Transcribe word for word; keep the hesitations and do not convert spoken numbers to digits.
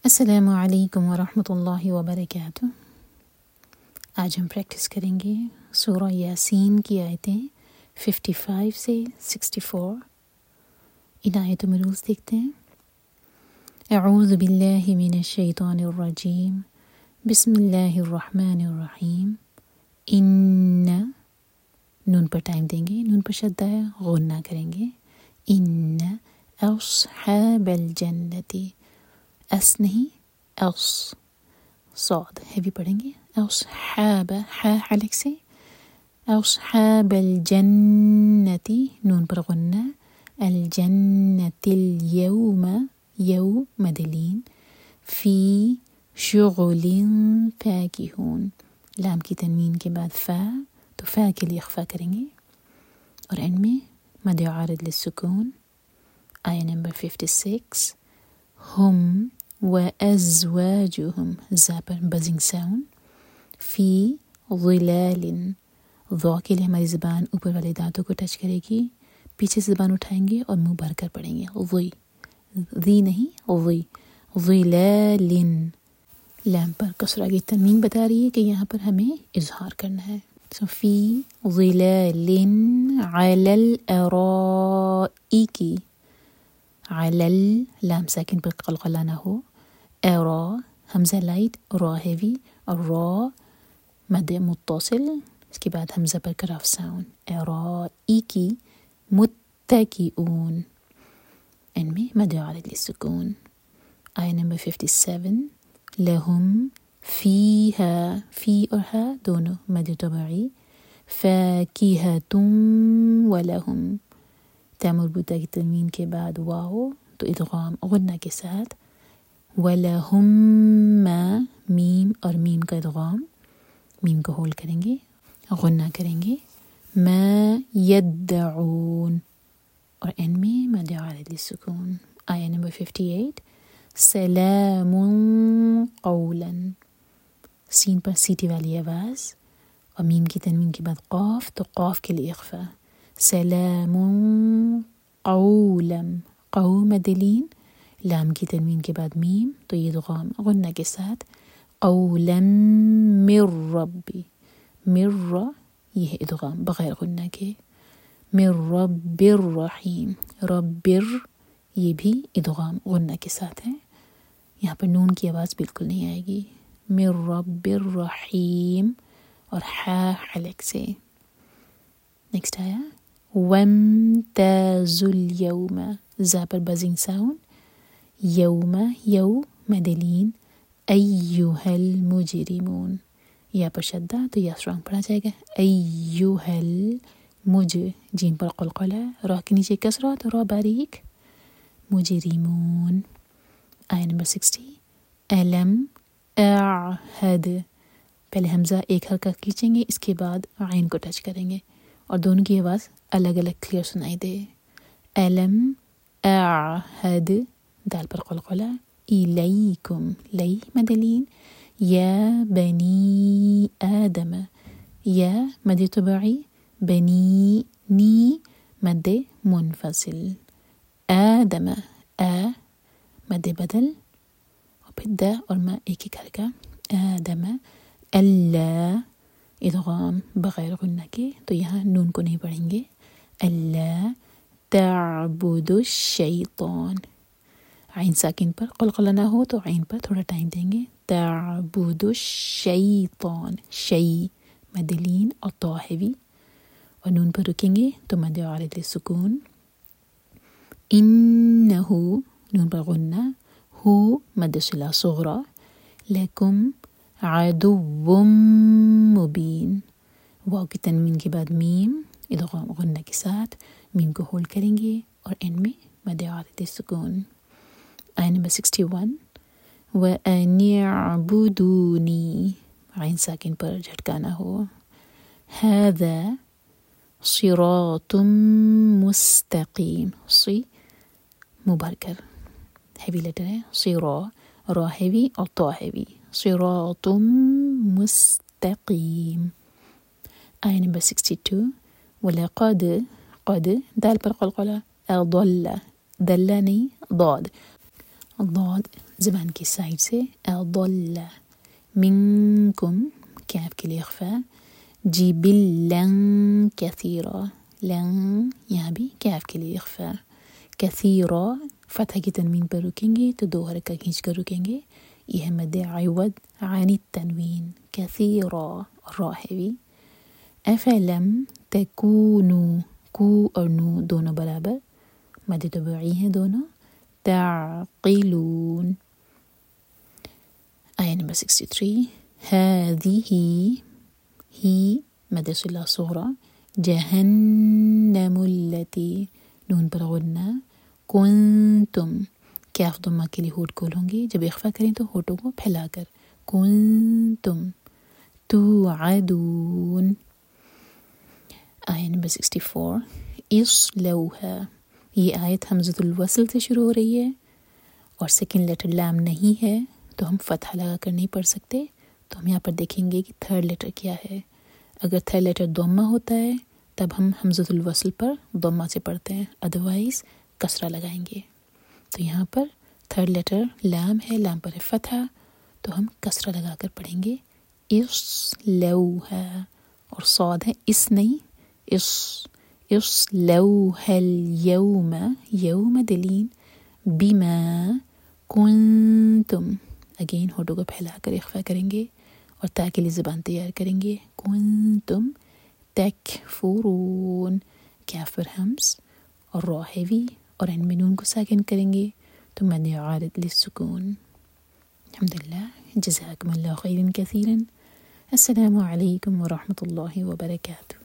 السلام علیکم ورحمۃ اللہ وبرکاتہ۔ آج ہم پریکٹس کریں گے سورہ یاسین کی آیتیں ففٹی فائیو سے سکسٹی فور۔ ان آیتوں میں روز دیکھتے ہیں۔ اعوذ باللہ من الشیطان الرجیم، بسم اللہ الرحمن الرحیم۔ ان نون پر ٹائم دیں گے، نون پر شدہ ہے، غنہ کریں گے۔ ان اصحاب الجنتی، اس نہیں اس، صاد ہیوی پڑھیں گے۔ اصحاب ح حلق سے، اصحاب الجنتی نون پر غنہ، الجنت اليوم یو مدلین، فی شغل فاکہون، لام کی تنوین کے بعد فا تو فا کے لیے اخفا کریں گے، اور ان میں مد عارض للسکون۔ آیہ نمبر ففٹی سکس، ہم و ازواجہم، زا پر بزنگ ساؤنڈ، فی ظلال، ضا کے لیے ہماری زبان اوپر والے دانتوں کو ٹچ کرے گی، پیچھے سے زبان اٹھائیں گے اور منہ بھر کر پڑھیں گے، ضی ذی نہیں ضی، ظلال، لام پر کسرہ کی تنوین بتا رہی ہے کہ یہاں پر ہمیں اظہار کرنا ہے۔ سو فی ظلال علی الارائک، علل لام ساکن پر قلقلہ نہ ہو، ارا حمزہ لائٹ، را ہیوی، اور را مد متصل، اس کے بعد حمزہ پر کراف ساؤنڈ، ارائکی متکئون، ان میں مد عارض للسکون۔ آیہ نمبر ففٹی سیون، لہم فیہا، فی اور ہا دونوں مد طبعی، فاکہۃ ولہم، تا مربوطہ کی تنوین کے بعد واو تو ادغام غنہ کے ساتھ، وَلَهُم مَّا، میم اور میم کا ادغام، میم کو ہولڈ کریں گے، غنہ کریں گے، مَا يَدَّعُونَ، اور ان میں مد عارض للسکون۔ آیہ نمبر ففٹی ایٹ، سلام قولا، سین پر سیٹی والی آواز اور میم کی تنوین کے بعد قاف تو قاف کے لیے اخفا، سلام قولا، قو مدلین، لام کی تنوین کے بعد میم تو یہ ادغام غنہ کے ساتھ، قولا من ربی، مر یہ ہے ادغام بغیر غنہ کے، من رب الرحیم، ربر یہ بھی ادغام غنہ کے ساتھ ہے، یہاں پر نون کی آواز بالکل نہیں آئے گی، من رب الرحیم، اور حا حلق سے۔ نیکسٹ آیا، وَامْتَازُوا الْيَوْمَ، زا پر بزنگ ساؤنڈ، یوم یو مدلین، ایہا المجرمون، یا پر شدہ تو یا اسٹرانگ پڑھا جائے گا، ایہا المج، جیم پر قلقلہ، را کے نیچے کسرہ تو را باریک، مجرمون۔ آیہ نمبر سکسٹی، الم اعہد، پہلے حمزہ ایک حرکہ کھینچیں گے، اس کے بعد عین کو ٹچ کریں گے اور دونوں کی آواز الگ الگ کلیئر سنائی دے، الم اعہد، دال پر قلقلہ، الیکم، لی مدلین، یا بنی آدم، یا مد طبعی، بنی نی مد منفصل، آدم آ مد بدل، اور پھر دا اور ما ایک ایک حرکہ، آدم، اللہ ادغام بغیر غنہ کے تو یہاں نون کو نہیں پڑھیں گے، اللہ تعبدوا الشیطان، عین ساکن پر قلقلہ نہ ہو تو عین پر تھوڑا ٹائم دیں گے، تعبدوا الشیطان، شی مدلین اور طا ہیوی، اور نون پر رکیں گے تو مد عارض للسکون، انہو نون پر غنہ، ہو مد صلہ صغریٰ، لکم عدو مبین، واو کی تنوین کے بعد میم ادغام غنہ کے ساتھ، میم کو ہولڈ کریں گے اور ان میں مد عارض للسکون۔ آیہ نمبر سکسٹی ون، وَأَنِ اعْبُدُونِی، عین ساکن پر جھٹکانا ہو، هَذَا صِرَاطٌ مستقیم، صی مبھر کر ہیوی لیٹر ہے، صِرَا، را ہیوی اور طا ہیوی، صِرَاطٌ مستقیم۔ آیہ نمبر سکسٹی ٹو، وَلَقَدْ، قد دال پر قلقلہ، اضل، دلہ نہیں ضاد، ضاد زبان کی سائڈ سے، اضل منکم کیف کے لیے اخفا، جبلا کثیرا، لن یہاں بھی کیف کے لیے اخفا، کثیرا فتح کی تنوین پر رکیں گے تو دو حرکہ کھینچ کر رکیں گے، یہ ہے مد عوض عن التنوین، کثیرا را ہیوی، افلم تکونو، کو اور نو دونوں برابر مد طبعی ہیں دونوں، تعقلون۔ آیہ نمبر سکسٹی تھری، هذه ہی مد صلہ صغرى، جہنم التی نون پر غنہ، کنتم کیف ضمہ کے لیے ہونٹ کھول ہوں گے، جب اخفا کریں تو ہونٹوں کو پھیلا کر، کنتم توعدون۔ آیہ نمبر سکسٹی فور، اصلوها، یہ آیت حمزۃ الوصل سے شروع ہو رہی ہے اور سیکنڈ لیٹر لام نہیں ہے تو ہم فتحہ لگا کر نہیں پڑھ سکتے، تو ہم یہاں پر دیکھیں گے کہ تھرڈ لیٹر کیا ہے۔ اگر تھرڈ لیٹر ضمہ ہوتا ہے تب ہم حمزۃ الوصل پر ضمہ سے پڑھتے ہیں، ادروائز کسرہ لگائیں گے۔ تو یہاں پر تھرڈ لیٹر لام ہے، لام پر ہے فتحہ، تو ہم کسرہ لگا کر پڑھیں گے، اصلوها، اور صاد ہے اس نہیں، اس اصلوها اليوم، یوم دلین، بما کنتم، اگین ہونٹوں کو پھیلا کر اخفا کریں گے اور تا کے لیے زبان تیار کریں گے، کنتم تکفرون، کیف پر حمز اور را ہیوی اور ان میں نون کو ساکن کریں گے تو مد عارض للسکون۔ الحمدللہ، جزاکم اللہ خیرا کثیرا، السلام علیکم ورحمۃ اللہ وبرکاتہ۔